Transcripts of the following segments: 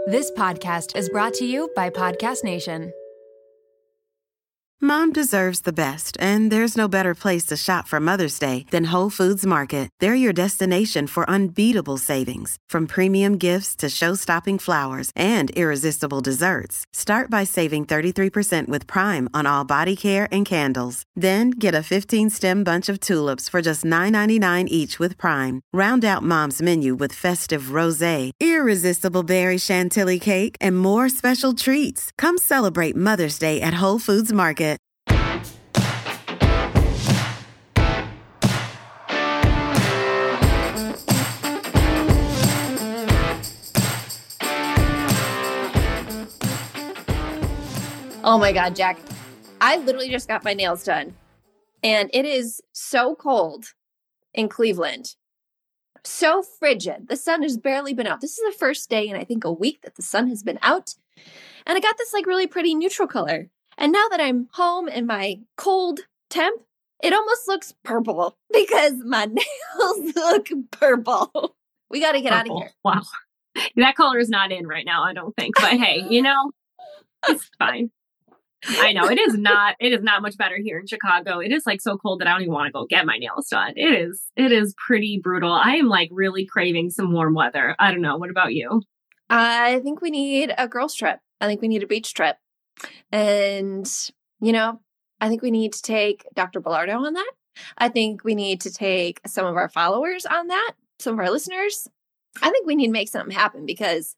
This podcast is brought to you by Podcast Nation. Mom deserves the best, and there's no better place to shop for Mother's Day than Whole Foods Market. They're your destination for unbeatable savings, from premium gifts to show-stopping flowers and irresistible desserts. Start by saving 33% with Prime on all body care and candles. Then get a 15-stem bunch of tulips for just $9.99 each with Prime. Round out Mom's menu with festive rosé, irresistible berry chantilly cake, and more special treats. Come celebrate Mother's Day at Whole Foods Market. Oh my God, Jack. I literally just got my nails done and it is so cold in Cleveland. So frigid. The sun has barely been out. This is the first day in I think a week that the sun has been out. And I got this like really pretty neutral color. And now that I'm home in my cold temp, it almost looks purple because my nails look purple. We got to get out of here. Wow. That color is not in right now, I don't think. But hey, it's fine. I know it is not much better here in Chicago. It is like so cold that I don't even want to go get my nails done. It is pretty brutal. I am like really craving some warm weather. I don't know. What about you? I think we need a girls trip. I think we need a beach trip. And, I think we need to take Dr. Bellardo on that. I think we need to take some of our followers on that, some of our listeners. I think we need to make something happen because,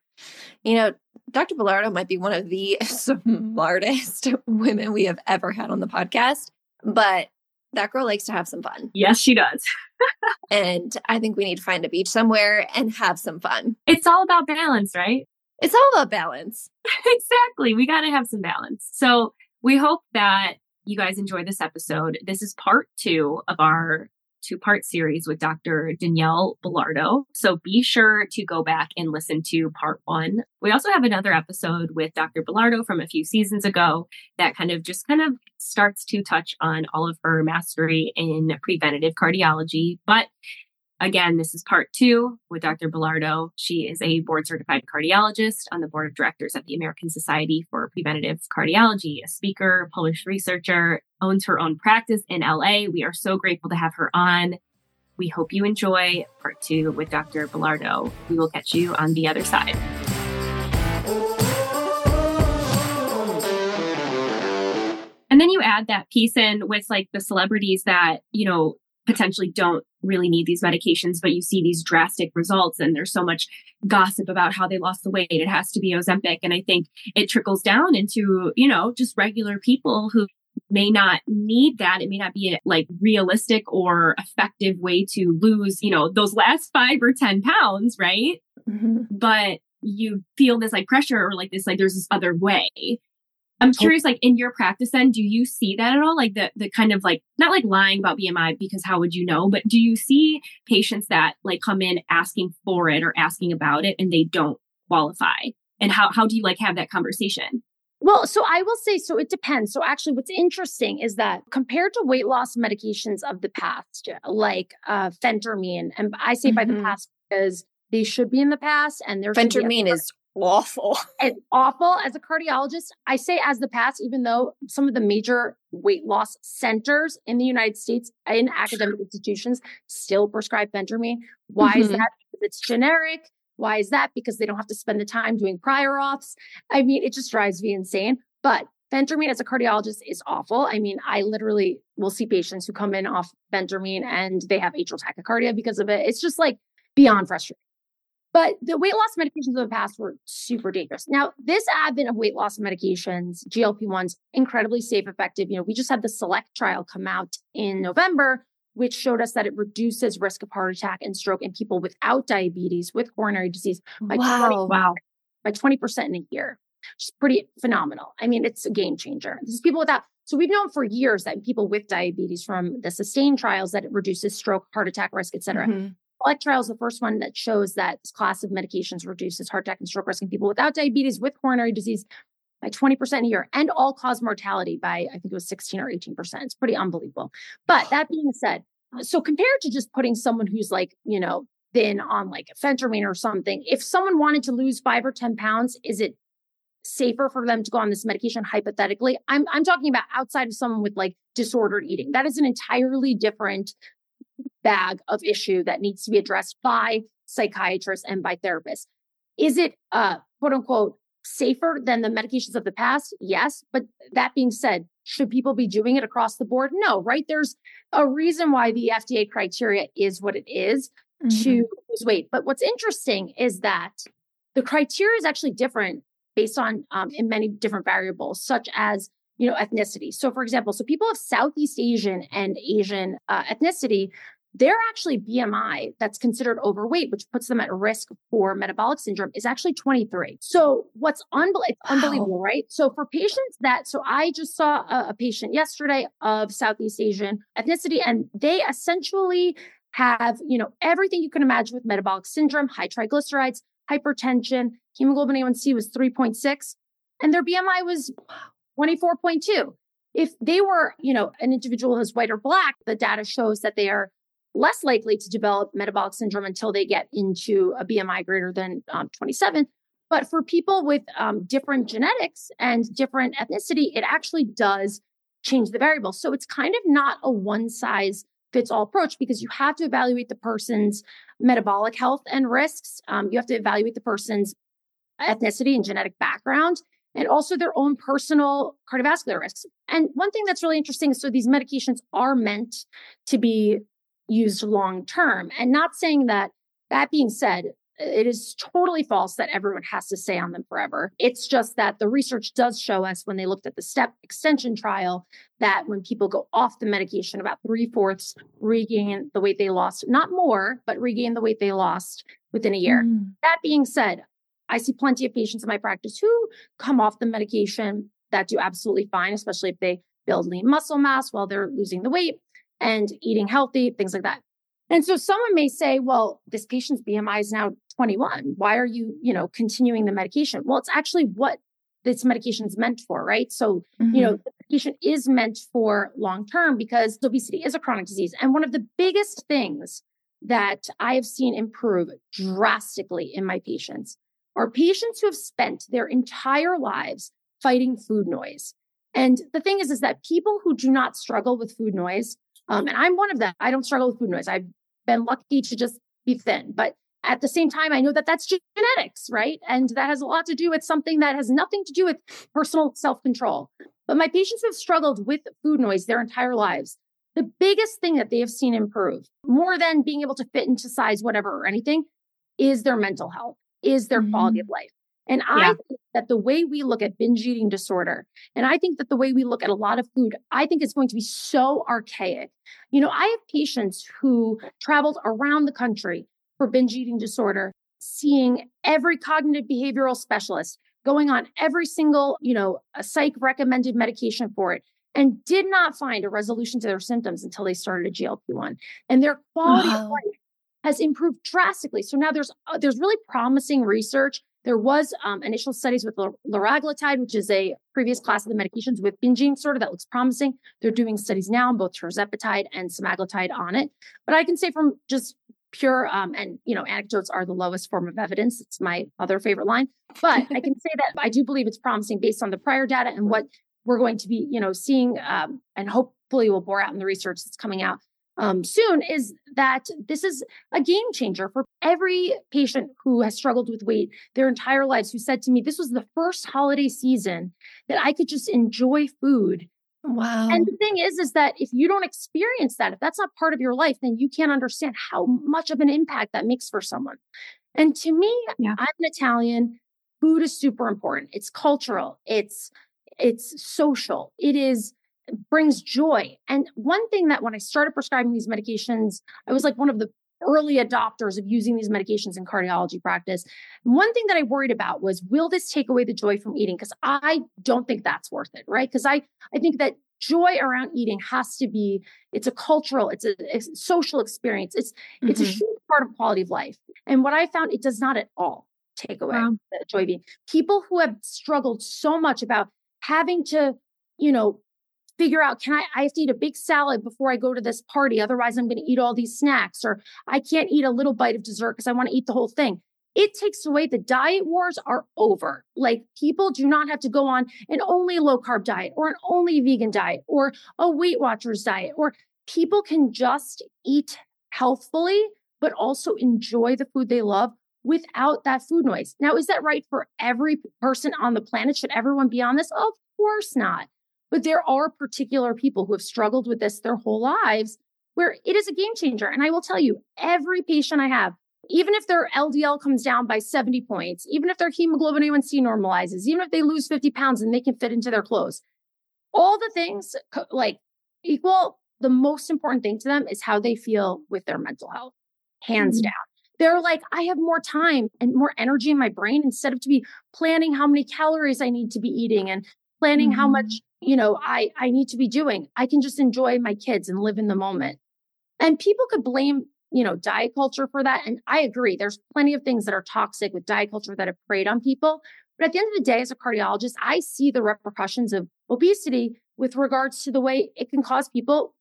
Dr. Bellardo might be one of the smartest women we have ever had on the podcast, but that girl likes to have some fun. Yes, she does. And I think we need to find a beach somewhere and have some fun. It's all about balance, right? It's all about balance. Exactly. We got to have some balance. So we hope that you guys enjoy this episode. This is part 2 of our 2-part series with Dr. Danielle Bellardo. So be sure to go back and listen to part 1. We also have another episode with Dr. Bellardo from a few seasons ago that kind of starts to touch on all of her mastery in preventative cardiology. But again, this is part 2 with Dr. Bellardo. She is a board certified cardiologist on the board of directors at the American Society for Preventive Cardiology, a speaker, published researcher, owns her own practice in LA. We are so grateful to have her on. We hope you enjoy part 2 with Dr. Bellardo. We will catch you on the other side. And then you add that piece in with like the celebrities that, potentially don't really need these medications, but you see these drastic results and there's so much gossip about how they lost the weight. It has to be Ozempic. And I think it trickles down into, just regular people who may not need that. It may not be a like realistic or effective way to lose, those last 5 or 10 pounds, right? Mm-hmm. But you feel this like pressure or like this, like there's this other way. I'm curious, like in your practice then, do you see that at all? Like the kind of like, not like lying about BMI because how would you know, but do you see patients that like come in asking for it or asking about it and they don't qualify? And how do you like have that conversation? Well, so I will say, so it depends. So actually what's interesting is that compared to weight loss medications of the past, like phentermine, and I say by the past because they should be in the past and there's phentermine is awful. And awful. As a cardiologist, I say as the past, even though some of the major weight loss centers in the United States in academic institutions still prescribe phentermine. Why is that? Because it's generic. Why is that? Because they don't have to spend the time doing prior auths. I mean, it just drives me insane. But phentermine as a cardiologist is awful. I mean, I literally will see patients who come in off phentermine and they have atrial tachycardia because of it. It's just like beyond frustrating. But the weight loss medications of the past were super dangerous. Now, this advent of weight loss medications, GLP-1s, incredibly safe, effective. We just had the SELECT trial come out in November, which showed us that it reduces risk of heart attack and stroke in people without diabetes, with coronary disease by 20% in a year. Which is pretty phenomenal. I mean, it's a game changer. This is people without. So we've known for years that in people with diabetes from the SUSTAIN trials that it reduces stroke, heart attack risk, et cetera. SELECT trial is the first one that shows that this class of medications reduces heart attack and stroke risk in people without diabetes with coronary disease by 20% a year and all-cause mortality by, I think it was 16 or 18%. It's pretty unbelievable. But that being said, so compared to just putting someone who's like, been on like phentermine or something, if someone wanted to lose 5 or 10 pounds, is it safer for them to go on this medication hypothetically? I'm talking about outside of someone with like disordered eating. That is an entirely different bag of issue that needs to be addressed by psychiatrists and by therapists. Is it quote unquote safer than the medications of the past? Yes. But that being said, should people be doing it across the board? No, right? There's a reason why the FDA criteria is what it is to lose weight. But what's interesting is that the criteria is actually different based on in many different variables, such as, ethnicity. So for example, people of Southeast Asian and Asian ethnicity, their actually BMI that's considered overweight, which puts them at risk for metabolic syndrome, is actually 23. So what's unbelievable, right? So for patients so I just saw a patient yesterday of Southeast Asian ethnicity, and they essentially have, everything you can imagine with metabolic syndrome, high triglycerides, hypertension, hemoglobin A1C was 3.6, and their BMI was 24.2. If they were, an individual who's white or Black, the data shows that they are less likely to develop metabolic syndrome until they get into a BMI greater than 27. But for people with different genetics and different ethnicity, it actually does change the variable. So it's kind of not a one size fits all approach, because you have to evaluate the person's metabolic health and risks. You have to evaluate the person's ethnicity and genetic background, and also their own personal cardiovascular risks. And one thing that's really interesting is, so these medications are meant to be used long term, and not saying that being said, it is totally false that everyone has to stay on them forever. It's just that the research does show us, when they looked at the STEP extension trial, that when people go off the medication, about 3/4 regain the weight they lost, not more, but regain the weight they lost within a year. That being said, I see plenty of patients in my practice who come off the medication that do absolutely fine, especially if they build lean muscle mass while they're losing the weight and eating healthy, things like that. And so someone may say, well, this patient's BMI is now 21. Why are you, continuing the medication? Well, it's actually what this medication is meant for, right? So, the medication is meant for long-term, because obesity is a chronic disease. And one of the biggest things that I have seen improve drastically in my patients are patients who have spent their entire lives fighting food noise. And the thing is that people who do not struggle with food noise, and I'm one of them, I don't struggle with food noise. I've been lucky to just be thin, but at the same time, I know that that's genetics, right? And that has a lot to do with something that has nothing to do with personal self-control. But my patients have struggled with food noise their entire lives. The biggest thing that they have seen improve, more than being able to fit into size, whatever, or anything, is their mental health, is their quality of life. And I think that the way we look at binge eating disorder, and I think that the way we look at a lot of food, I think it's going to be so archaic. I have patients who traveled around the country for binge eating disorder, seeing every cognitive behavioral specialist, going on every single, a psych recommended medication for it, and did not find a resolution to their symptoms until they started a GLP-1. And their quality of life has improved drastically. So now there's really promising research. There was initial studies with liraglutide, which is a previous class of the medications with binge eating disorder that looks promising. They're doing studies now on both tirzepatide and semaglutide on it. But I can say from just pure, anecdotes are the lowest form of evidence. It's my other favorite line. But I can say that I do believe it's promising based on the prior data and what we're going to be, seeing, and hopefully will bore out in the research that's coming out soon, is that this is a game changer for every patient who has struggled with weight their entire lives, who said to me, this was the first holiday season that I could just enjoy food. Wow. And the thing is that if you don't experience that, if that's not part of your life, then you can't understand how much of an impact that makes for someone. And to me, I'm an Italian. Food is super important. It's cultural. It's social. It brings joy. And one thing that when I started prescribing these medications, I was like one of the early adopters of using these medications in cardiology practice. One thing that I worried about was, will this take away the joy from eating? Because I don't think that's worth it, right? Because I think that joy around eating has to be, it's a cultural, it's a social experience. It's a huge part of quality of life. And what I found, it does not at all take away the joy of eating. People who have struggled so much about having to, figure out, I have to eat a big salad before I go to this party. Otherwise I'm going to eat all these snacks, or I can't eat a little bite of dessert because I want to eat the whole thing. It takes away, the diet wars are over. Like, people do not have to go on an only low carb diet or an only vegan diet or a Weight Watchers diet, or people can just eat healthfully, but also enjoy the food they love without that food noise. Now, is that right for every person on the planet? Should everyone be on this? Of course not. But there are particular people who have struggled with this their whole lives, where it is a game changer. And I will tell you, every patient I have, even if their LDL comes down by 70 points, even if their hemoglobin A1C normalizes, even if they lose 50 pounds and they can fit into their clothes, all the things like equal, the most important thing to them is how they feel with their mental health, hands down. They're like, I have more time and more energy in my brain instead of to be planning how many calories I need to be eating and planning how much, I need to be doing. I can just enjoy my kids and live in the moment. And people could blame, diet culture for that. And I agree. There's plenty of things that are toxic with diet culture that have preyed on people. But at the end of the day, as a cardiologist, I see the repercussions of obesity with regards to the way it can cause people,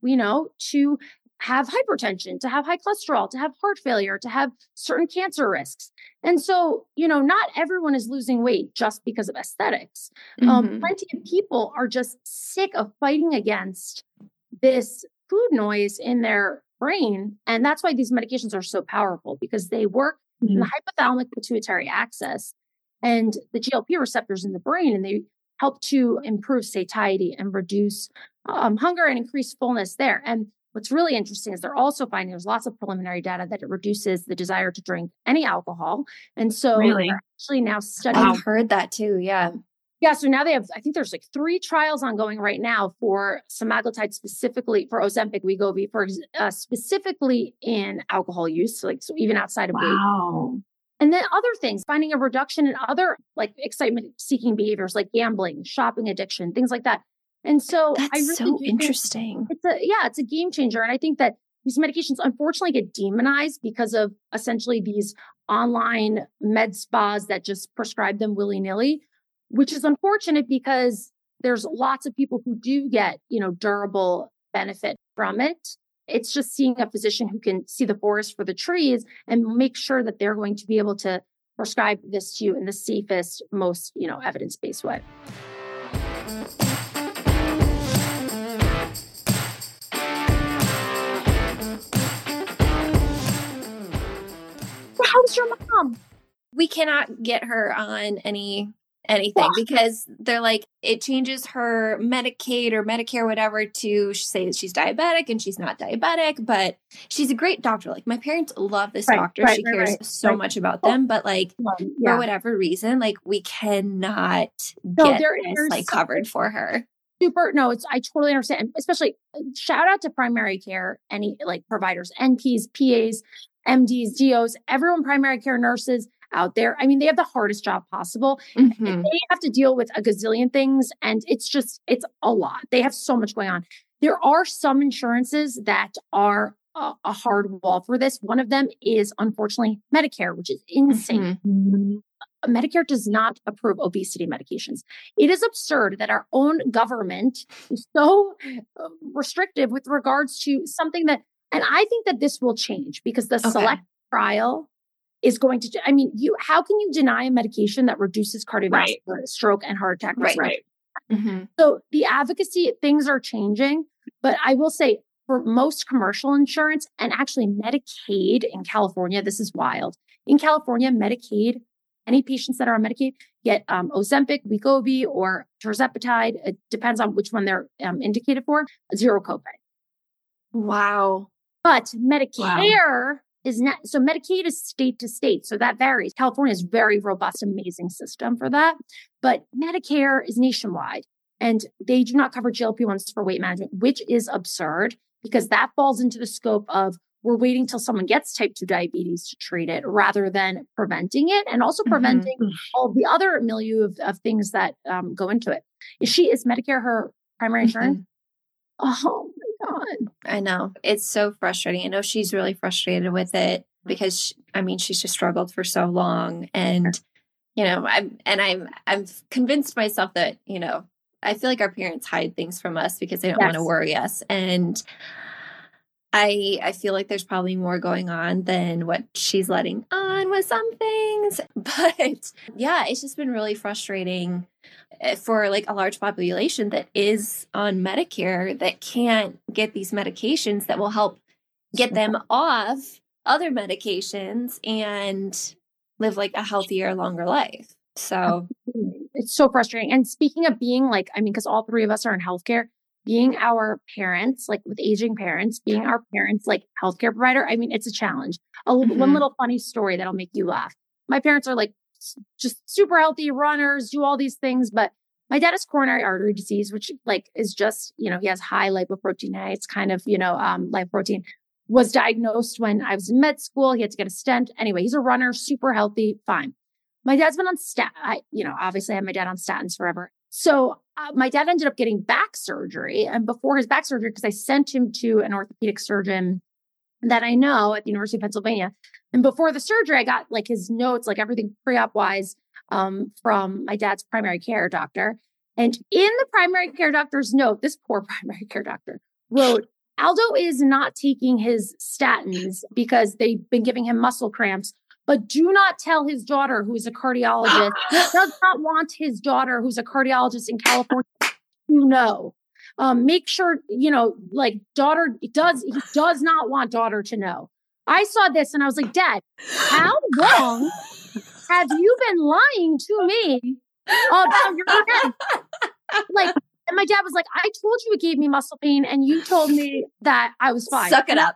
to have hypertension, to have high cholesterol, to have heart failure, to have certain cancer risks. And so, not everyone is losing weight just because of aesthetics. Plenty of people are just sick of fighting against this food noise in their brain. And that's why these medications are so powerful, because they work in the hypothalamic pituitary axis and the GLP receptors in the brain, and they help to improve satiety and reduce hunger and increase fullness there. And what's really interesting is they're also finding there's lots of preliminary data that it reduces the desire to drink any alcohol. And so they're actually now studying. I've heard that too. Yeah. Yeah. So now they have, I think there's like 3 trials ongoing right now for semaglutide, specifically for Ozempic, Wegovy, for specifically in alcohol use. So even outside of weight. And then other things, finding a reduction in other like excitement seeking behaviors like gambling, shopping addiction, things like that. And so that's I really so interesting. It's a game changer. And I think that these medications unfortunately get demonized because of essentially these online med spas that just prescribe them willy-nilly, which is unfortunate because there's lots of people who do get, durable benefit from it. It's just seeing a physician who can see the forest for the trees and make sure that they're going to be able to prescribe this to you in the safest, most, evidence-based way. How's your mom? We cannot get her on anything because they're like, it changes her Medicaid or Medicare, whatever, to say that she's diabetic, and she's not diabetic, but she's a great doctor. Like, my parents love this doctor. She cares so much about them, but for whatever reason, we cannot get this covered for her. I totally understand. Especially shout out to primary care, any providers, NPs, PAs, MDs, DOs, everyone, primary care nurses out there. I mean, they have the hardest job possible. They have to deal with a gazillion things, and it's a lot. They have so much going on. There are some insurances that are a hard wall for this. One of them is unfortunately Medicare, which is insane. Medicare does not approve obesity medications. It is absurd that our own government is so restrictive with regards to something that, and I think that this will change because the SELECT trial is going to, how can you deny a medication that reduces cardiovascular stroke and heart attack risk? So the advocacy, things are changing, but I will say for most commercial insurance and actually Medicaid in California, this is wild. In California, Medicaid, any patients that are on Medicaid get Ozempic, Wegovy, or tirzepatide. It depends on which one they're indicated for, 0 copay. Wow. But Medicare is not, so Medicaid is state to state. So that varies. California is very robust, amazing system for that. But Medicare is nationwide, and they do not cover GLP-1s for weight management, which is absurd because that falls into the scope of we're waiting till someone gets type 2 diabetes to treat it rather than preventing it, and also preventing all the other milieu of things that go into it. Is Medicare her primary insurance? Oh my God. I know. It's so frustrating. I know she's really frustrated with it because she's just struggled for so long. And, I'm convinced myself that, I feel like our parents hide things from us because they don't want to worry us. And I feel like there's probably more going on than what she's letting on with some things. But yeah, it's just been really frustrating for like a large population that is on Medicare that can't get these medications that will help get them off other medications and live like a healthier, longer life. So it's so frustrating. And speaking of being like, I mean, because all three of us are in healthcare, being our parents, like with aging parents, being our parents, like healthcare provider, I mean, it's a challenge. One little funny story that'll make you laugh. My parents are like just super healthy runners, do all these things, but my dad has coronary artery disease, which like is just, you know, he has high lipoprotein A. It's kind of, you know, lipoprotein. Was diagnosed when I was in med school. He had to get a stent. Anyway, he's a runner, super healthy, fine. My dad's been on obviously I had my dad on statins forever. So my dad ended up getting back surgery. And before his back surgery, because I sent him to an orthopedic surgeon that I know at the University of Pennsylvania. And before the surgery, I got like his notes, like everything pre-op wise from my dad's primary care doctor. And in the primary care doctor's note, this poor primary care doctor wrote, Aldo is not taking his statins because they've been giving him muscle cramps. But do not tell his daughter, who is a cardiologist, does not want his daughter, who's a cardiologist in California, to know. Make sure, you know, like he does not want daughter to know. I saw this and I was like, Dad, how long have you been lying to me about your head? Like, and my dad was like, I told you it gave me muscle pain and you told me that I was fine. Suck it up.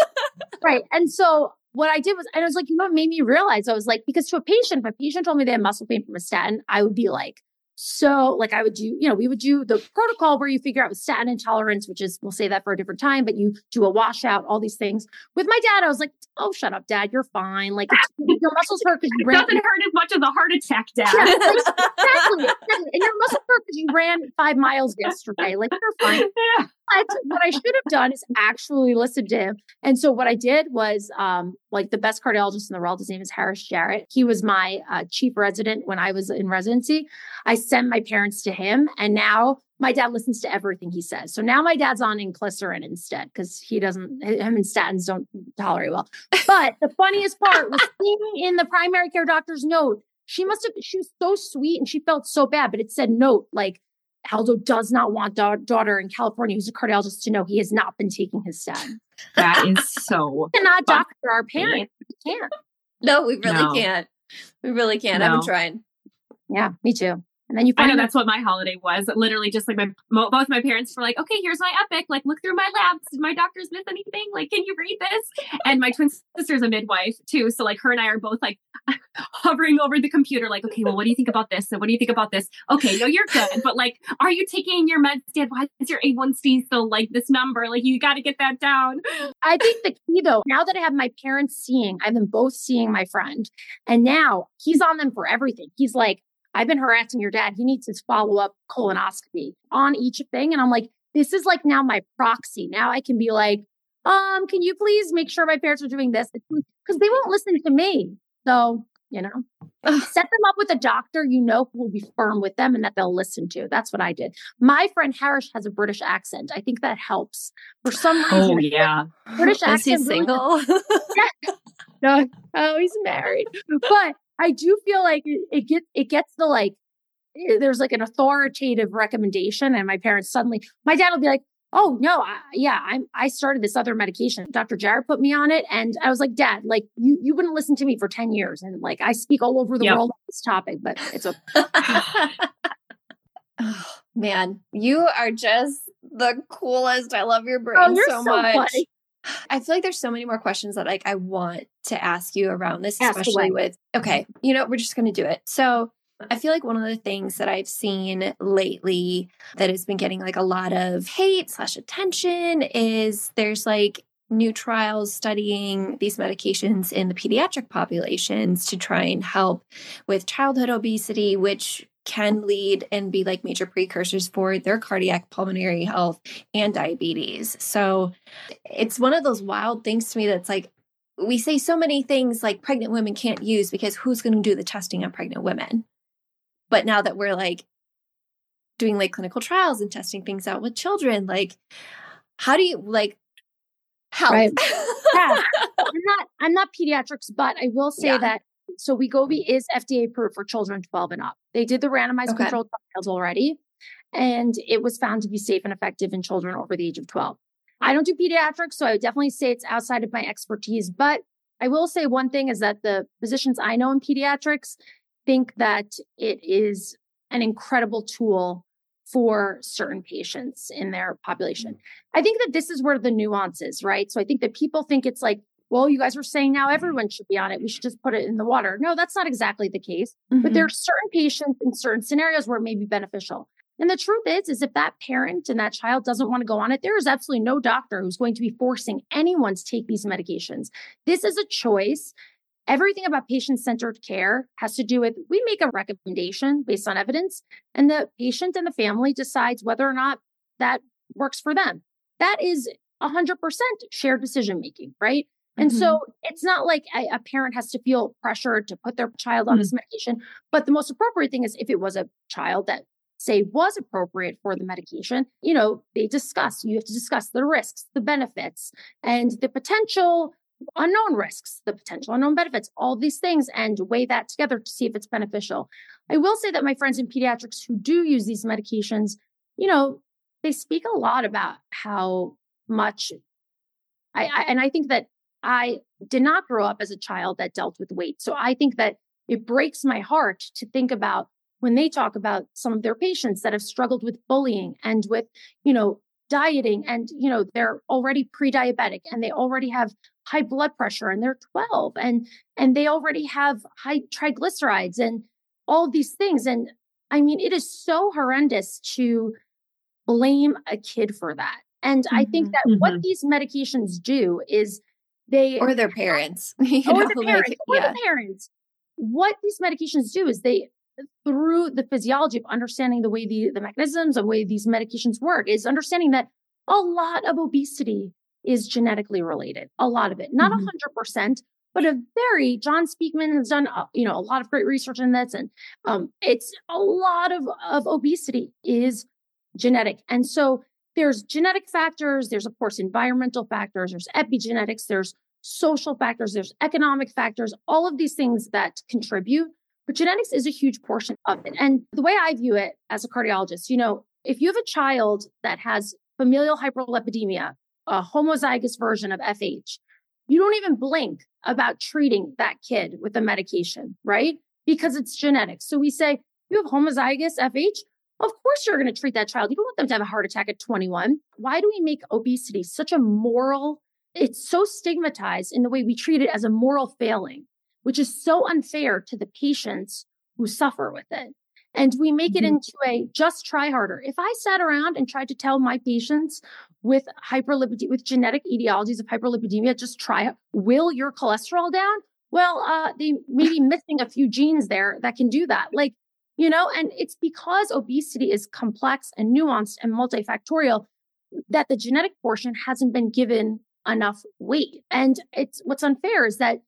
Right. And so what I did was, and I was like, you know what made me realize? I was like, because to a patient, if a patient told me they had muscle pain from a statin, I would be like, so like I would do, you know, we would do the protocol where you figure out statin intolerance, which is, we'll say that for a different time, but you do a washout, all these things. With my dad, I was like, oh, shut up, Dad. You're fine. Like your muscles hurt because you ran. It doesn't hurt as much as a heart attack, Dad. Yeah, like, exactly. And your muscles hurt because you ran 5 miles yesterday. Like you're fine. Yeah. But what I should have done is actually listen to him. And so what I did was like the best cardiologist in the world, his name is Harris Jarrett. He was my chief resident when I was in residency. I sent my parents to him and now my dad listens to everything he says. So now my dad's on inclisiran instead because him and statins don't tolerate well. But the funniest part was seeing in the primary care doctor's note, she was so sweet and she felt so bad, but it said note like, Aldo does not want daughter in California, who's a cardiologist, to know he has not been taking his statin. That is so. We cannot doctor our parents. We can't. No, we really can't. We really can't. No. I've been trying. Yeah, me too. And then you I find know that's what my holiday was. Literally, just like both my parents were like, "Okay, here's my Epic. Like, look through my labs. Did my doctors miss anything? Like, can you read this?" And my twin sister's a midwife too, so like her and I are both like hovering over the computer, like, "Okay, well, what do you think about this? And what do you think about this? Okay, no, you're good, but like, are you taking your meds, Dad? Why is your A1C still like this number? Like, you got to get that down." I think the key though, now that I have my parents I have them both seeing my friend, and now he's on them for everything. He's like, I've been harassing your dad. He needs his follow-up colonoscopy on each thing. And I'm like, this is like now my proxy. Now I can be like, can you please make sure my parents are doing this? Because they won't listen to me. So, you know, set them up with a doctor, you know, who will be firm with them and that they'll listen to. That's what I did. My friend Harris has a British accent. I think that helps. For some reason. Oh, yeah. British accent. Is he single? No, he's married. But I do feel like it gets the like, there's like an authoritative recommendation. And my parents my dad will be like, oh no, I started this other medication. Dr. Jarrett put me on it. And I was like, Dad, like you wouldn't listen to me for 10 years. And like, I speak all over the world on this topic, but it's Oh, man, you are just the coolest. I love your brain so much. Funny. I feel like there's so many more questions that like I want to ask you around this, especially with, okay, you know, we're just going to do it. So I feel like one of the things that I've seen lately that has been getting like a lot of hate/attention is there's like new trials studying these medications in the pediatric populations to try and help with childhood obesity, which can lead and be like major precursors for their cardiac, pulmonary health, and diabetes. So it's one of those wild things to me that's like, we say so many things like pregnant women can't use because who's going to do the testing on pregnant women? But now that we're like doing like clinical trials and testing things out with children. Like, how do you like help? Right. Yeah. I'm not pediatrics, but I will say that so Wegovy is FDA approved for children 12 and up. They did the randomized controlled trials already, and it was found to be safe and effective in children over the age of 12. I don't do pediatrics, so I would definitely say it's outside of my expertise. But I will say one thing is that the physicians I know in pediatrics think that it is an incredible tool for certain patients in their population. I think that this is where the nuance is, right? So I think that people think it's like, well, you guys are saying now everyone should be on it. We should just put it in the water. No, that's not exactly the case. But there are certain patients in certain scenarios where it may be beneficial. And the truth is if that parent and that child doesn't want to go on it, there is absolutely no doctor who's going to be forcing anyone to take these medications. This is a choice. Everything about patient-centered care has to do with, we make a recommendation based on evidence, and the patient and the family decides whether or not that works for them. That is 100% shared decision-making, right? And so it's not like a parent has to feel pressured to put their child on this medication. But the most appropriate thing is if it was a child that, say, was appropriate for the medication, you have to discuss the risks, the benefits, and the potential unknown risks, the potential unknown benefits, all these things, and weigh that together to see if it's beneficial. I will say that my friends in pediatrics who do use these medications, they speak a lot about how much I think that I did not grow up as a child that dealt with weight. So I think that it breaks my heart to think about when they talk about some of their patients that have struggled with bullying and with, dieting and, they're already pre-diabetic and they already have high blood pressure and they're 12 and they already have high triglycerides and all of these things. And I mean, it is so horrendous to blame a kid for that. And I think that what these medications do is or their parents, the parents. What these medications do is they, through the physiology of understanding the way the mechanisms, the way these medications work, is understanding that a lot of obesity is genetically related. A lot of it, not 100%, but John Speakman has done, a lot of great research in this. And it's a lot of obesity is genetic. And so there's genetic factors, there's of course environmental factors, there's epigenetics, there's social factors, there's economic factors, all of these things that contribute. But genetics is a huge portion of it. And the way I view it as a cardiologist, if you have a child that has familial hyperlipidemia, a homozygous version of FH, you don't even blink about treating that kid with a medication, right? Because it's genetic. So we say, you have homozygous FH, of course you're going to treat that child. You don't want them to have a heart attack at 21. Why do we make obesity such a moral, it's so stigmatized in the way we treat it as a moral failing, which is so unfair to the patients who suffer with it. And we make it into a just try harder. If I sat around and tried to tell my patients with with genetic etiologies of hyperlipidemia, just try, will your cholesterol down? Well, they may be missing a few genes there that can do that. And it's because obesity is complex and nuanced and multifactorial that the genetic portion hasn't been given enough weight. And what's unfair is that,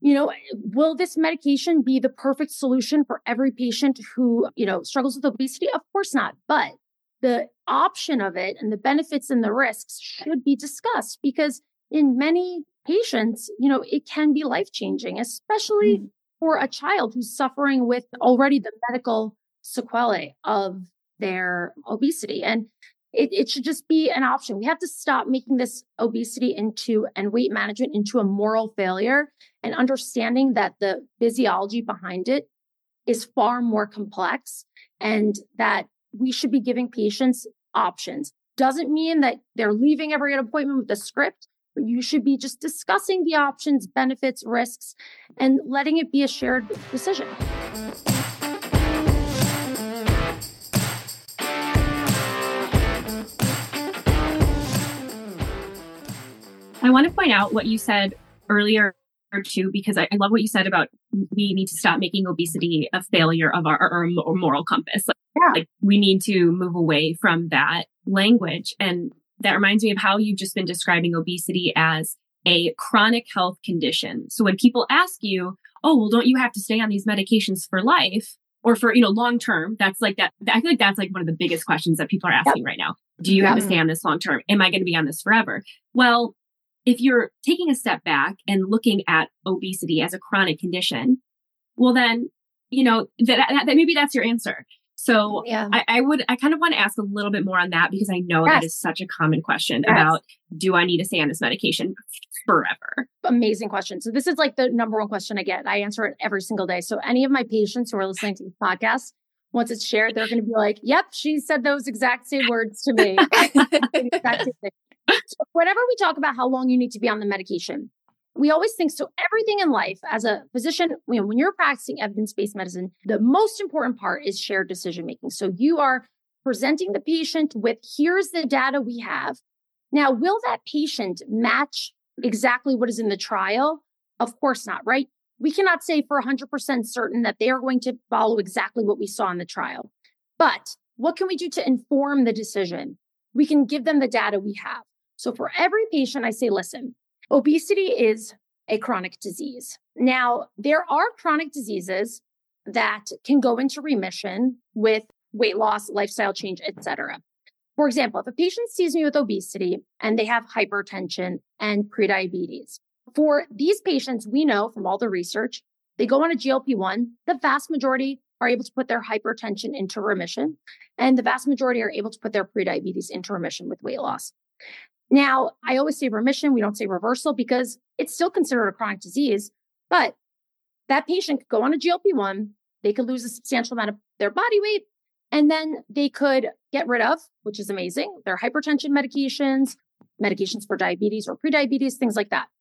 will this medication be the perfect solution for every patient who, struggles with obesity? Of course not. But the option of it and the benefits and the risks should be discussed because in many patients, it can be life-changing, especially for a child who's suffering with already the medical sequelae of their obesity. And it should just be an option. We have to stop making this obesity and weight management into a moral failure and understanding that the physiology behind it is far more complex and that we should be giving patients options. Doesn't mean that they're leaving every appointment with a script, but you should be just discussing the options, benefits, risks, and letting it be a shared decision. I want to point out what you said earlier too, because I love what you said about we need to stop making obesity a failure of our moral compass. Like we need to move away from that language. And that reminds me of how you've just been describing obesity as a chronic health condition. So when people ask you, oh, well, don't you have to stay on these medications for life? or for, long term, that's like that. I feel like that's like one of the biggest questions that people are asking right now. Do you have to stay on this long term? Am I going to be on this forever? Well, if you're taking a step back and looking at obesity as a chronic condition, well, then, that maybe that's your answer. So I kind of want to ask a little bit more on that, because I know that is such a common question about, do I need to stay on this medication forever? Amazing question. So this is like the number one question I get. I answer it every single day. So any of my patients who are listening to the podcast, once it's shared, they're going to be like, yep, she said those exact same words to me. So whenever we talk about how long you need to be on the medication, we always think, so everything in life as a physician, when you're practicing evidence-based medicine, the most important part is shared decision-making. So you are presenting the patient with, here's the data we have. Now, will that patient match exactly what is in the trial? Of course not, right? We cannot say for 100% certain that they are going to follow exactly what we saw in the trial. But what can we do to inform the decision? We can give them the data we have. So for every patient, I say, listen, obesity is a chronic disease. Now, there are chronic diseases that can go into remission with weight loss, lifestyle change, etc. For example, if a patient sees me with obesity and they have hypertension and prediabetes, for these patients, we know from all the research, they go on a GLP-1, the vast majority are able to put their hypertension into remission, and the vast majority are able to put their prediabetes into remission with weight loss. Now, I always say remission. We don't say reversal because it's still considered a chronic disease, but that patient could go on a GLP-1, they could lose a substantial amount of their body weight, and then they could get rid of, which is amazing, their hypertension medications for diabetes or prediabetes, things like that.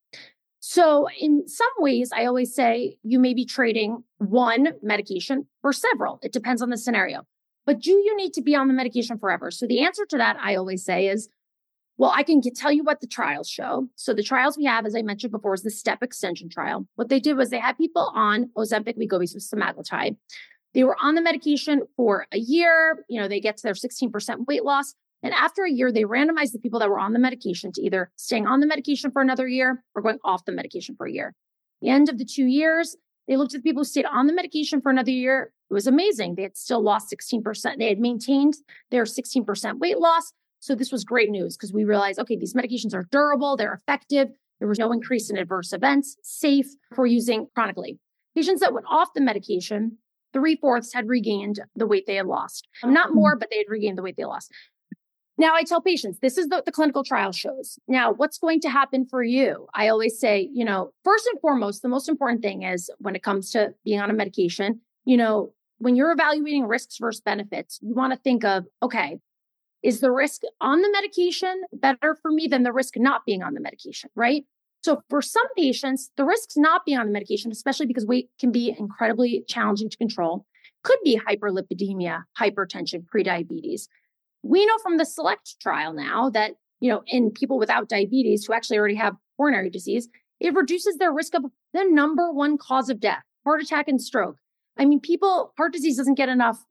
So in some ways, I always say you may be trading one medication for several. It depends on the scenario. But do you need to be on the medication forever? So the answer to that, I always say, is, well, I can tell you what the trials show. So the trials we have, as I mentioned before, is the STEP extension trial. What they did was they had people on Ozempic, Wegovy, with semaglutide. They were on the medication for a year. They get to their 16% weight loss. And after a year, they randomized the people that were on the medication to either staying on the medication for another year or going off the medication for a year. At the end of the 2 years, they looked at the people who stayed on the medication for another year. It was amazing. They had still lost 16%. They had maintained their 16% weight loss. So this was great news because we realized, okay, these medications are durable, they're effective. There was no increase in adverse events, safe for using chronically. Patients that went off the medication, 3/4 had regained the weight they had lost. Not more, but they had regained the weight they lost. Now I tell patients, this is what the clinical trial shows. Now, what's going to happen for you? I always say, first and foremost, the most important thing is when it comes to being on a medication, when you're evaluating risks versus benefits, you want to think of, okay, is the risk on the medication better for me than the risk not being on the medication, right? So for some patients, the risks not being on the medication, especially because weight can be incredibly challenging to control, could be hyperlipidemia, hypertension, prediabetes. We know from the SELECT trial now that, in people without diabetes who actually already have coronary disease, it reduces their risk of the number one cause of death, heart attack and stroke. I mean, heart disease doesn't get enough,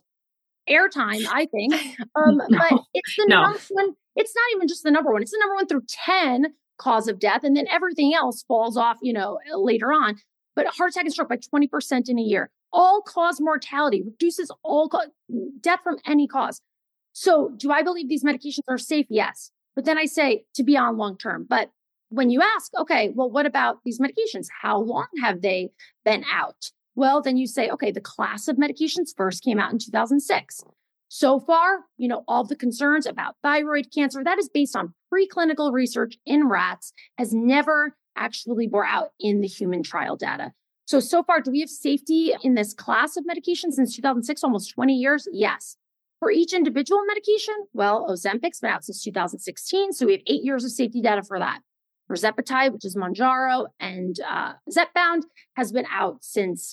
airtime, I think. But it's the number one. It's not even just the number one. It's the number 1 through 10 cause of death. And then everything else falls off, later on. But heart attack and stroke by 20% in a year. All cause mortality, reduces all death from any cause. So do I believe these medications are safe? Yes. But then I say to be on long term. But when you ask, okay, well, what about these medications? How long have they been out? Well, then you say, okay, the class of medications first came out in 2006. So far, all the concerns about thyroid cancer, that is based on preclinical research in rats, has never actually bore out in the human trial data. So far, do we have safety in this class of medication since 2006, almost 20 years? Yes. For each individual medication, well, Ozempic's been out since 2016, so we have 8 years of safety data for that. Tirzepatide, which is Mounjaro, and Zepbound has been out since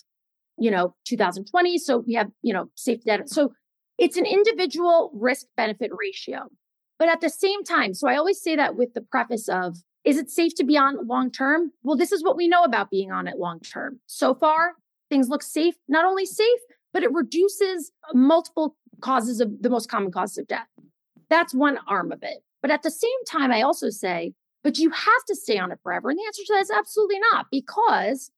2020. So we have, safety data. So it's an individual risk benefit ratio. But at the same time, so I always say that with the preface of, is it safe to be on long term? Well, this is what we know about being on it long term. So far, things look safe, not only safe, but it reduces multiple causes of the most common causes of death. That's one arm of it. But at the same time, I also say, but you have to stay on it forever. And the answer to that is absolutely not, because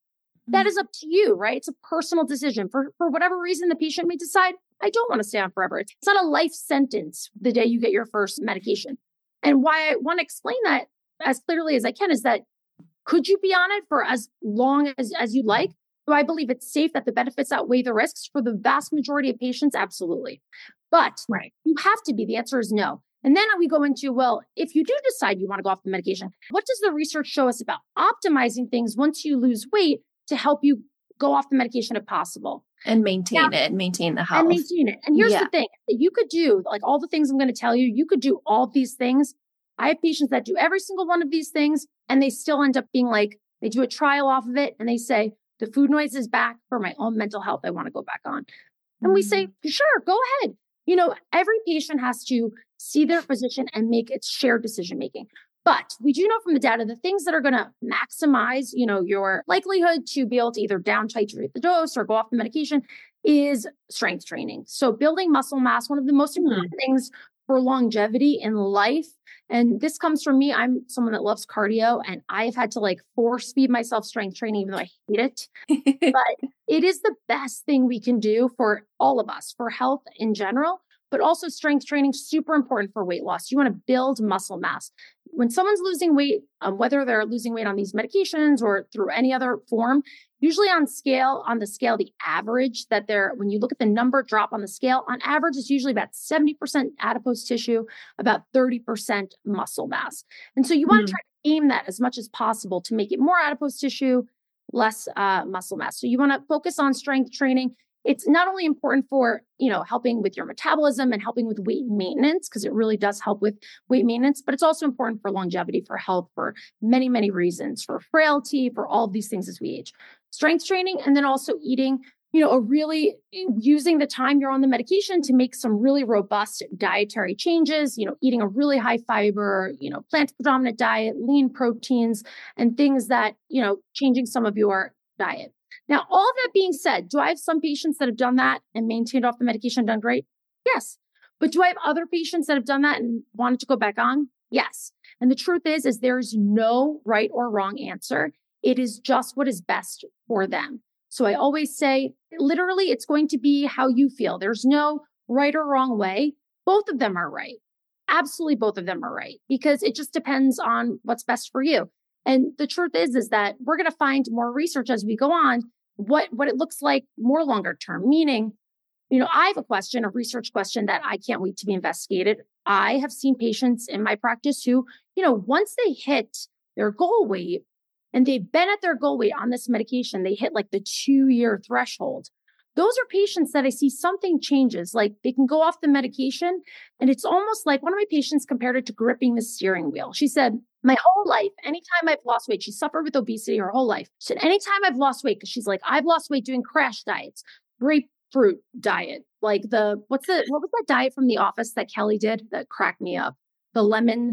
That is up to you, right? It's a personal decision. For whatever reason, the patient may decide, I don't want to stay on forever. It's not a life sentence the day you get your first medication. And why I want to explain that as clearly as I can is that could you be on it for as long as you like? Do I believe it's safe that the benefits outweigh the risks? For the vast majority of patients, absolutely. But you have to be. The answer is no. And then we go into, well, if you do decide you want to go off the medication, what does the research show us about optimizing things once you lose weight to help you go off the medication if possible? And maintain the health. And maintain it. And here's the thing, you could do like all the things I'm going to tell you, you could do all of these things. I have patients that do every single one of these things and they still end up being like, they do a trial off of it and they say, the food noise is back for my own mental health. I want to go back on. And we say, sure, go ahead. You know, every patient has to see their physician and make its shared decision making. But we do know from the data, the things that are going to maximize, you know, your likelihood to be able to either down titrate the dose or go off the medication is strength training. So building muscle mass, one of the most important things for longevity in life. And this comes from me. I'm someone that loves cardio and I've had to like force feed myself strength training, even though I hate it. But it is the best thing we can do for all of us, for health in general, but also strength training, super important for weight loss. You want to build muscle mass. When someone's losing weight, whether they're losing weight on these medications or through any other form, usually on the scale, the average that when you look at the number drop on the scale, on average, it's usually about 70% adipose tissue, about 30% muscle mass. And so you want to try to aim that as much as possible to make it more adipose tissue, less muscle mass. So you want to focus on strength training. It's not only important for, you know, helping with your metabolism and helping with weight maintenance, because it really does help with weight maintenance, but it's also important for longevity, for health, for many, many reasons, for frailty, for all of these things as we age. Strength training, and then also eating, you know, using the time you're on the medication to make some really robust dietary changes, you know, eating a really high fiber, you know, plant predominant diet, lean proteins, and things that, you know, changing some of your diet. Now, all of that being said, do I have some patients that have done that and maintained off the medication, done great? Yes. But do I have other patients that have done that and wanted to go back on? Yes. And the truth is there's no right or wrong answer. It is just what is best for them. So I always say, literally, it's going to be how you feel. There's no right or wrong way. Both of them are right. Absolutely, both of them are right, because it just depends on what's best for you. And the truth is that we're going to find more research as we go on, what it looks like more longer term, meaning, you know, I have a research question that I can't wait to be investigated. I have seen patients in my practice who, you know, once they hit their goal weight and they've been at their goal weight on this medication, they hit like the 2-year threshold. Those are patients that I see something changes, like they can go off the medication. And it's almost like one of my patients compared it to gripping the steering wheel. She said, my whole life, anytime I've lost weight, she suffered with obesity her whole life. She said, anytime I've lost weight, because she's like, I've lost weight doing crash diets, grapefruit diet, like what was that diet from The Office that Kelly did that cracked me up? The lemon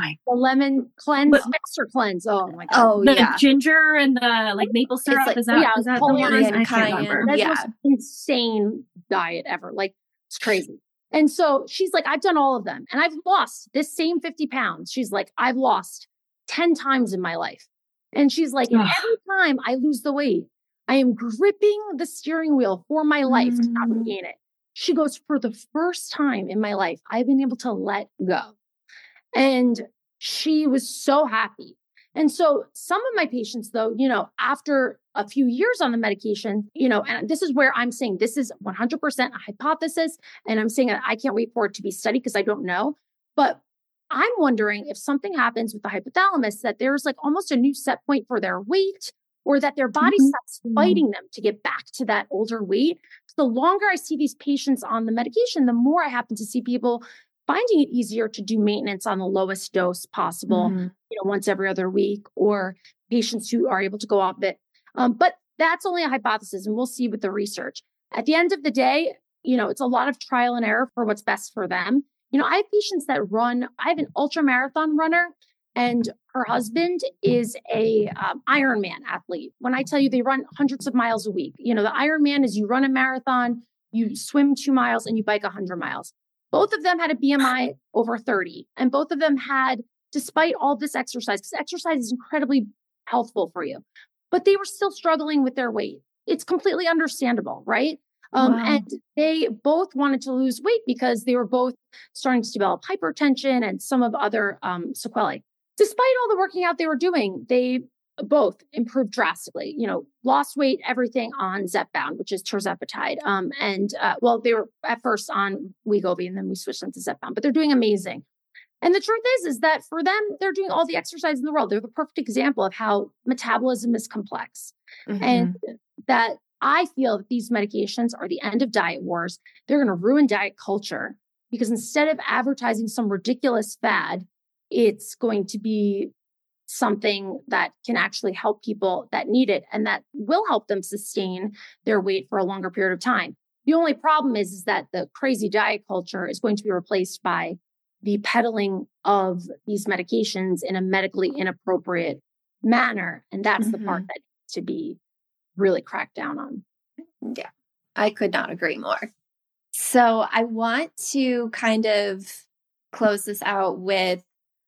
cleanse, mixer cleanse. Oh my God. Oh, the ginger and the like maple syrup. Like, is that the one? I can't remember. That's the most insane diet ever. Like, it's crazy. And so she's like, I've done all of them and I've lost this same 50 pounds. She's like, I've lost 10 times in my life. And she's like, and every time I lose the weight, I am gripping the steering wheel for my life to not regain it. She goes, for the first time in my life, I've been able to let go. And she was so happy. And so some of my patients, though, you know, after a few years on the medication, you know, and this is where I'm saying this is 100% a hypothesis. And I'm saying that I can't wait for it to be studied because I don't know. But I'm wondering if something happens with the hypothalamus, that there's like almost a new set point for their weight, or that their body stops fighting them to get back to that older weight. So the longer I see these patients on the medication, the more I happen to see people finding it easier to do maintenance on the lowest dose possible, you know, once every other week, or patients who are able to go off it. But that's only a hypothesis, and we'll see with the research. At the end of the day, you know, it's a lot of trial and error for what's best for them. You know, I have patients that I have an ultra marathon runner, and her husband is a Ironman athlete. When I tell you they run hundreds of miles a week, you know, the Ironman is you run a marathon, you swim 2 miles, and you bike 100 miles. Both of them had a BMI over 30, and both of them had, despite all this exercise, because exercise is incredibly healthful for you, but they were still struggling with their weight. It's completely understandable, right? Wow. And they both wanted to lose weight because they were both starting to develop hypertension and some of other sequelae. Despite all the working out they were doing, they both improved drastically, lost weight, everything on Zepbound, which is tirzepatide. They were at first on Wegovy and then we switched them to Zepbound, but they're doing amazing. And the truth is that for them, they're doing all the exercise in the world. They're the perfect example of how metabolism is complex. Mm-hmm. And that I feel that these medications are the end of diet wars. They're going to ruin diet culture because instead of advertising some ridiculous fad, it's going to be something that can actually help people that need it and that will help them sustain their weight for a longer period of time. The only problem is that the crazy diet culture is going to be replaced by the peddling of these medications in a medically inappropriate manner. And that's the part that needs to be really cracked down on. Yeah, I could not agree more. So I want to kind of close this out with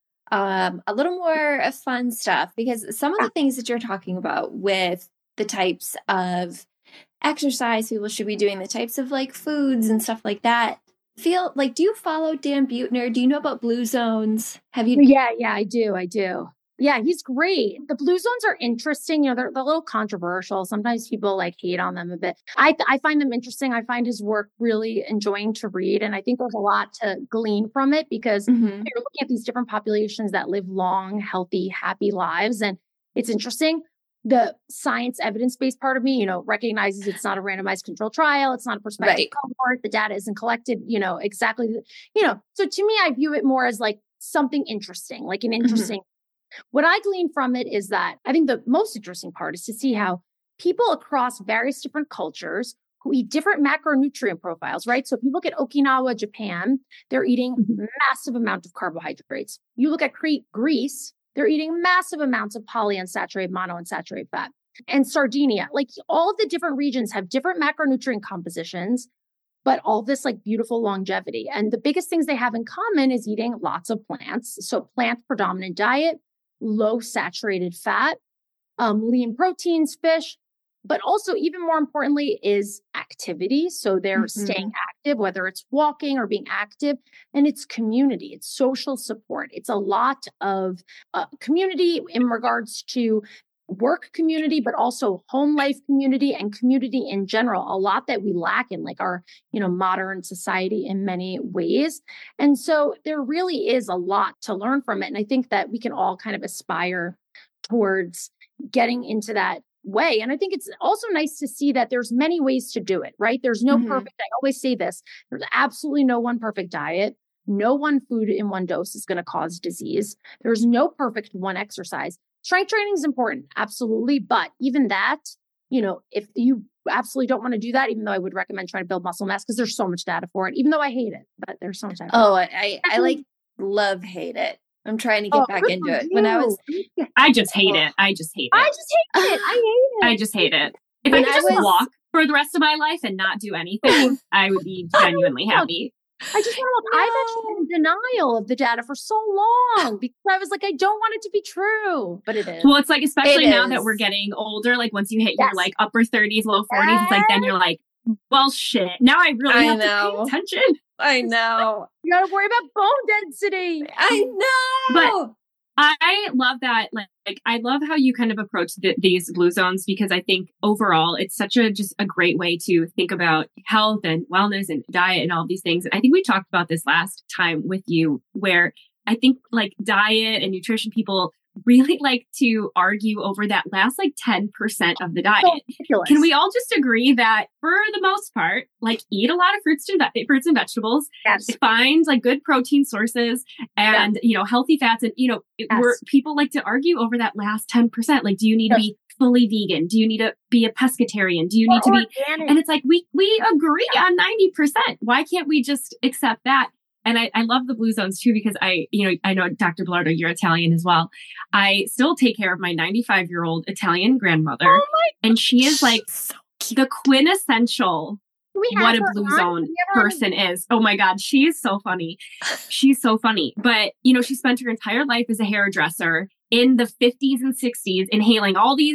a little more fun stuff, because some of the things that you're talking about with the types of exercise people should be doing, the types of like foods and stuff like that, feel like, do you follow Dan Buettner? Do you know about Blue Zones? Have you? Yeah, I do. Yeah, he's great. The Blue Zones are interesting. They're a little controversial. Sometimes people like hate on them a bit. I find them interesting. I find his work really enjoying to read. And I think there's a lot to glean from it because you're looking at these different populations that live long, healthy, happy lives. And it's interesting. The science evidence-based part of me, recognizes it's not a randomized controlled trial. It's not a prospective cohort. The data isn't collected, exactly. So to me, I view it more as like something interesting, like an interesting. What I glean from it is that I think the most interesting part is to see how people across various different cultures who eat different macronutrient profiles, right? So if you look at Okinawa, Japan, they're eating massive amount of carbohydrates. You look at Crete, Greece, they're eating massive amounts of polyunsaturated, monounsaturated fat. And Sardinia, like all of the different regions have different macronutrient compositions, but all this like beautiful longevity. And the biggest things they have in common is eating lots of plants. So plant predominant diet, low saturated fat, lean proteins, fish, but also even more importantly is activity. So they're staying active, whether it's walking or being active, and it's community, it's social support. It's a lot of community in regards to work community, but also home life community and community in general, a lot that we lack in like our, modern society in many ways. And so there really is a lot to learn from it. And I think that we can all kind of aspire towards getting into that way. And I think it's also nice to see that there's many ways to do it, right? There's no perfect, I always say this, there's absolutely no one perfect diet. No one food in one dose is going to cause disease. There's no perfect one exercise. Strength training is important, absolutely. But even that, if you absolutely don't want to do that, even though I would recommend trying to build muscle mass because there's so much data for it, even though I hate it, but there's so much data. Oh, I hate it. I'm trying to get back into it. I just hate it. I just hate it. If I could just walk for the rest of my life and not do anything, I would be genuinely happy. I just want to, I've actually been in denial of the data for so long because I was like, I don't want it to be true, but it is. Well, it's like, especially now that we're getting older, like once you hit your like upper 30s, low 40s, it's like, then you're like, well, shit, now I really have to pay attention. I know. You got to worry about bone density. I know. But I love that. Like I love how you kind of approach these Blue Zones, because I think overall it's such just a great way to think about health and wellness and diet and all these things. I think we talked about this last time with you, where I think like diet and nutrition people really like to argue over that last like 10% of the diet. So can we all just agree that for the most part, like eat a lot of fruits and vegetables, find like good protein sources and, healthy fats, and, where people like to argue over that last 10%. Like, do you need to be fully vegan? Do you need to be a pescatarian? Do you need to be, and it's like, we agree on 90%. Why can't we just accept that? And I love the Blue Zones too, because I know Dr. Belardo, you're Italian as well. I still take care of my 95-year-old Italian grandmother. And she is like the quintessential what a Blue Zone person is. Oh my God. She is so funny. She's so funny. But, she spent her entire life as a hairdresser in the 50s and 60s, inhaling all these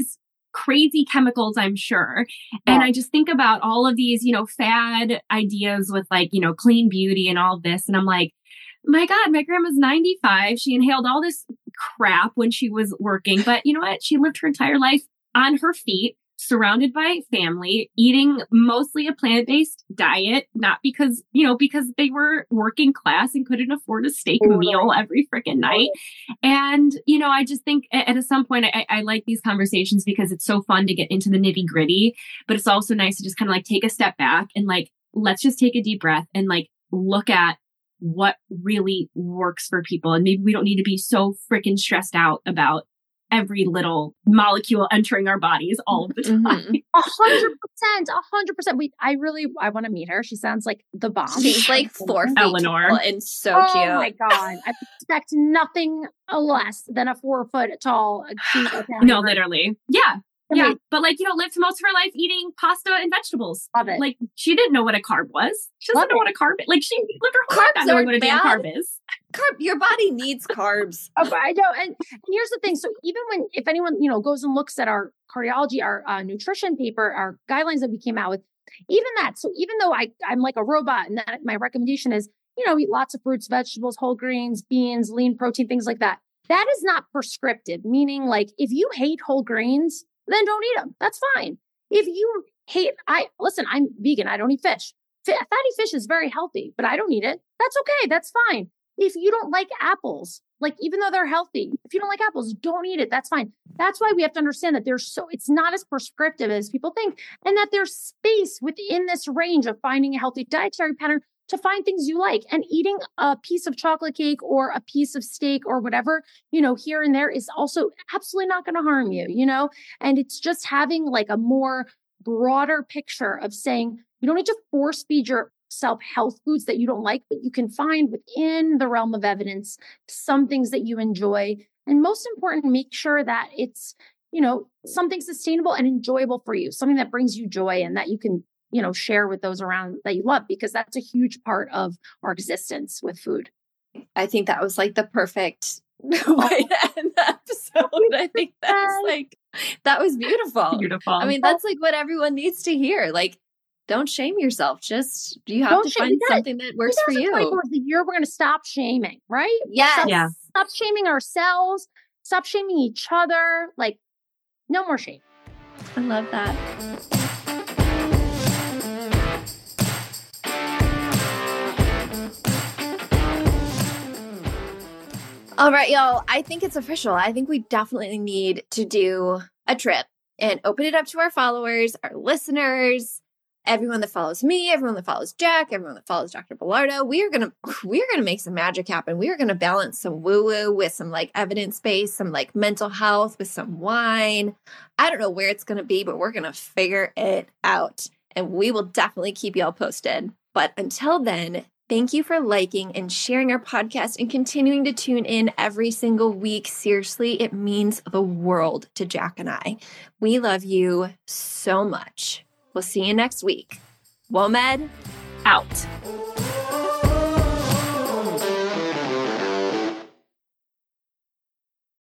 crazy chemicals, I'm sure. And I just think about all of these, fad ideas with like, clean beauty and all of this. And I'm like, my God, my grandma's 95. She inhaled all this crap when she was working. But you know what? She lived her entire life on her feet, surrounded by family, eating mostly a plant-based diet, not because they were working class and couldn't afford a steak meal every freaking night. And, I just think at some point I like these conversations because it's so fun to get into the nitty gritty, but it's also nice to just kind of like take a step back and like, let's just take a deep breath and like look at what really works for people. And maybe we don't need to be so freaking stressed out about every little molecule entering our bodies all of the time. 100%. I want to meet her. She sounds like the bomb. She's like 4 feet Eleanor. tall and so cute. Oh my God. I expect nothing less than a 4 foot tall. No, literally. Yeah. Yeah. But like, lived most of her life eating pasta and vegetables. Love it. Like she didn't know what a carb was. She doesn't know what a carb is. Like she lived her whole life not knowing what a damn carb is. Your body needs carbs. Oh, I know. And here's the thing. So even if anyone, goes and looks at our cardiology, our nutrition paper, our guidelines that we came out with, even that. So even though I'm like a robot and that my recommendation is, eat lots of fruits, vegetables, whole grains, beans, lean protein, things like that. That is not prescriptive, meaning like if you hate whole grains, then don't eat them. That's fine. If you hate, I'm vegan. I don't eat fish. Fatty fish is very healthy, but I don't eat it. That's okay. That's fine. If you don't like apples, like even though they're healthy, if you don't like apples, don't eat it. That's fine. That's why we have to understand that it's not as prescriptive as people think, and that there's space within this range of finding a healthy dietary pattern to find things you like. And eating a piece of chocolate cake or a piece of steak or whatever, here and there is also absolutely not going to harm you, and it's just having like a more broader picture of saying, you don't need to force feed yourself health foods that you don't like, but you can find within the realm of evidence some things that you enjoy. And most important, make sure that it's, something sustainable and enjoyable for you, something that brings you joy and that you can share with those around that you love, because that's a huge part of our existence with food. I think that was like the perfect way to end the episode. I think that was beautiful. Beautiful. I mean, that's like what everyone needs to hear. Like, don't shame yourself. Just, you have to find something that works for you. The year we're going to stop shaming, right? Yes. Stop shaming ourselves. Stop shaming each other. Like, no more shame. I love that. All right, y'all. I think it's official. I think we definitely need to do a trip and open it up to our followers, our listeners, everyone that follows me, everyone that follows Jack, everyone that follows Dr. Belardo. We are gonna make some magic happen. We are gonna balance some woo-woo with some like evidence-based, some like mental health with some wine. I don't know where it's gonna be, but we're gonna figure it out. And we will definitely keep y'all posted. But until then, thank you for liking and sharing our podcast and continuing to tune in every single week. Seriously, it means the world to Jack and I. We love you so much. We'll see you next week. WOMED out.